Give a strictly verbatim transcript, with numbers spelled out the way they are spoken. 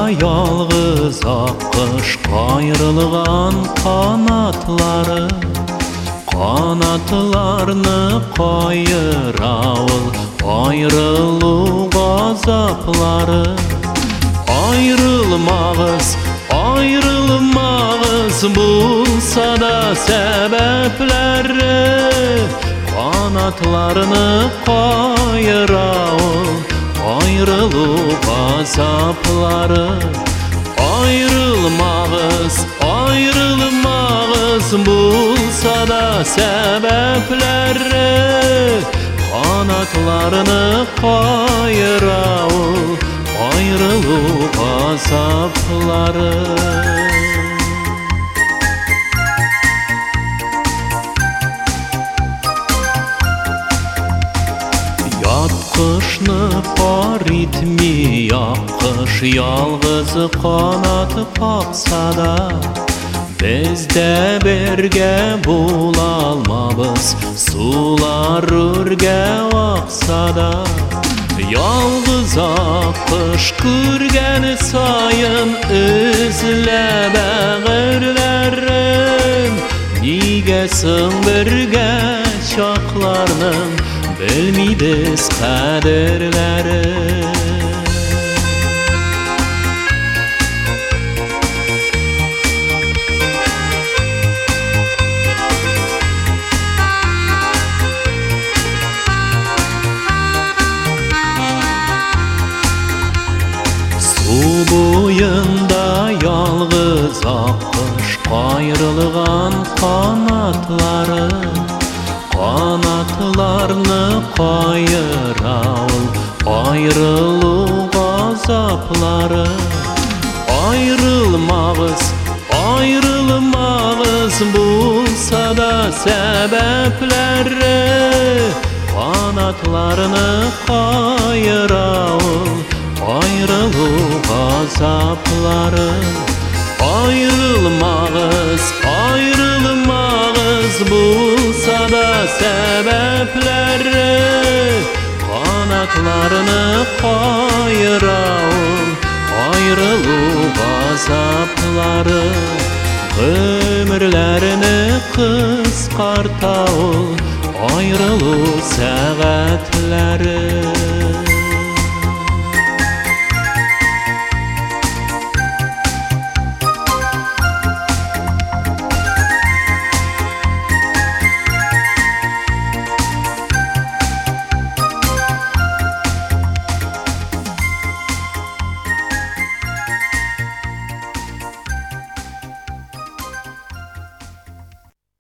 yalğız akış qayrılğan qanatlары, qanatlarını qayıravıl ayrılık azapları. Ayrılmağız, ayrılmağız bulsa da sebepleri, qanatlarını qayıravıl ayrılık azapları. Ayrılmağız, ayrılmağız bulsa da sebepleri, qanatlarını qayıravıl ayrılık azapları. Yatqışны paritmi yaqış yalğız qanatı qaqsa da, bizde birge bulalmabız sular ürge aqsa da. Yalğız akış kürgeni sayın üzləbə qərlərim, nigesin birge çaqlarının bilmidiz qadirləri. Su boyunda yalğız akış qayrılğan qanatları, qanatlarını qayıravıl ayrılık azapları. Ayrılmağız, ayrılmağız bulsa da sebepleri, qanatlarını qayıravıl ayrılık azapları. Ayrılmağız, ayrılmağız bulsa da sebepleri, qanatlarını qayıravıl ayrılık azapları. Ömürlerini qısqartavıl ayrılık səğətləri.